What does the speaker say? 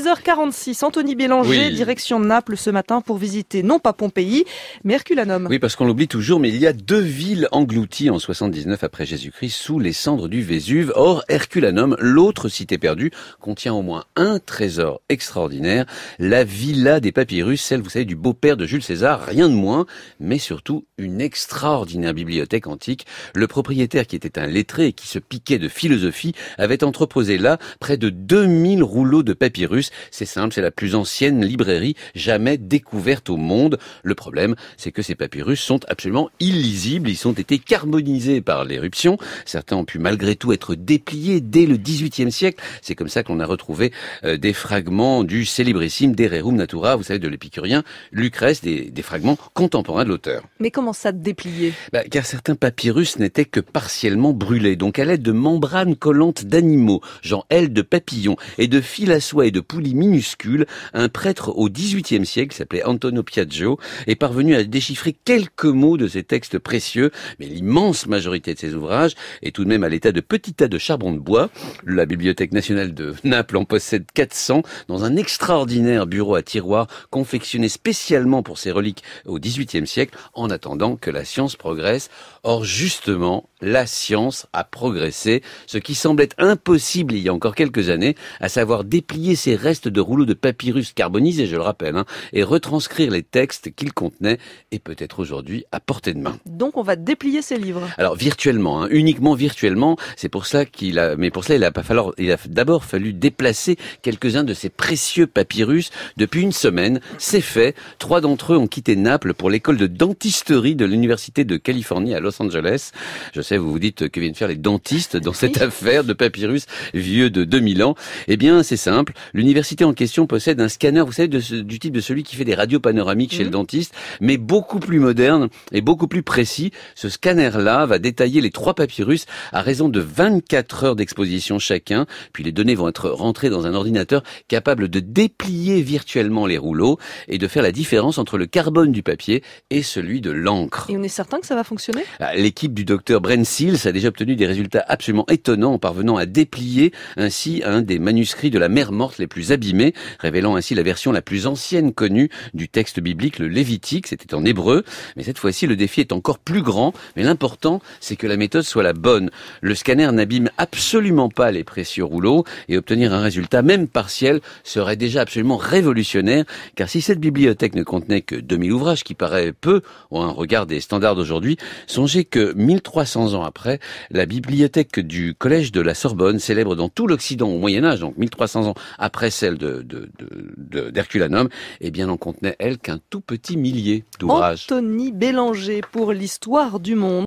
6h46, Anthony Bélanger, direction Naples ce matin pour visiter non pas Pompéi, mais Herculanum. Oui, parce qu'on l'oublie toujours, mais il y a 2 villes englouties en 79 après Jésus-Christ sous les cendres du Vésuve. Or, Herculanum, l'autre cité perdue, contient au moins un trésor extraordinaire, la villa des papyrus, celle, vous savez, du beau-père de Jules César, rien de moins, mais surtout une extraordinaire bibliothèque antique. Le propriétaire, qui était un lettré et qui se piquait de philosophie, avait entreposé là près de 2000 rouleaux de papyrus. C'est simple, c'est la plus ancienne librairie jamais découverte au monde. Le problème, c'est que ces papyrus sont absolument illisibles. Ils ont été carbonisés par l'éruption. Certains ont pu malgré tout être dépliés dès le XVIIIe siècle. C'est comme ça qu'on a retrouvé des fragments du célébrissime De Rerum Natura, vous savez, de l'épicurien Lucrèce, des fragments contemporains de l'auteur. Mais comment ça déplier ? Car certains papyrus n'étaient que partiellement brûlés. Donc à l'aide de membranes collantes d'animaux, genre ailes de papillons et de fils à soie et de poulies minuscules, un prêtre au XVIIIe siècle, qui s'appelait Antonio Piaggio, est parvenu à déchiffrer quelques mots de ces textes précieux, mais l'immense majorité de ces ouvrages est tout de même à l'état de petits tas de charbon de bois. La Bibliothèque nationale de Naples en possède 400 dans un extraordinaire bureau à tiroirs confectionné spécialement pour ces reliques au XVIIIe siècle, en attendant que la science progresse. Or, justement, la science a progressé, ce qui semblait impossible il y a encore quelques années, à savoir déplier ces restes de rouleaux de papyrus carbonisés, je le rappelle, et retranscrire les textes qu'ils contenaient, et peut-être aujourd'hui à portée de main. Donc on va déplier ces livres. Alors virtuellement, uniquement virtuellement, c'est pour cela il a d'abord fallu déplacer quelques-uns de ces précieux papyrus. Depuis une semaine, c'est fait. 3 d'entre eux ont quitté Naples pour l'école de dentisterie de l'Université de Californie à Los Angeles. Je sais, vous vous dites que viennent faire les dentistes dans cette affaire de papyrus vieux de 2000 ans. Eh bien, c'est simple. L'université en question possède un scanner, vous savez, du type de celui qui fait des radios panoramiques chez le dentiste, mais beaucoup plus moderne et beaucoup plus précis. Ce scanner-là va détailler les 3 papyrus à raison de 24 heures d'exposition chacun. Puis les données vont être rentrées dans un ordinateur capable de déplier virtuellement les rouleaux et de faire la différence entre le carbone du papier et celui de l'encre. Et on est certain que ça va fonctionner ? L'équipe du docteur Brent Seals a déjà obtenu des résultats absolument étonnants en parvenant à déplier ainsi un des manuscrits de la mer morte les plus abîmés, révélant ainsi la version la plus ancienne connue du texte biblique, le Lévitique. C'était en hébreu, mais cette fois-ci le défi est encore plus grand, mais l'important c'est que la méthode soit la bonne. Le scanner n'abîme absolument pas les précieux rouleaux et obtenir un résultat même partiel serait déjà absolument révolutionnaire, car si cette bibliothèque ne contenait que 2000 ouvrages, qui paraît peu au regard des standards d'aujourd'hui, songez que 1300 ans après, la bibliothèque du collège de la Sorbonne, célèbre dans tout l'Occident au Moyen-Âge, donc 1300 ans après celle d'Herculanum, eh bien n'en contenait elle qu'un tout petit millier d'ouvrages. Anthony Bélanger pour l'histoire du monde.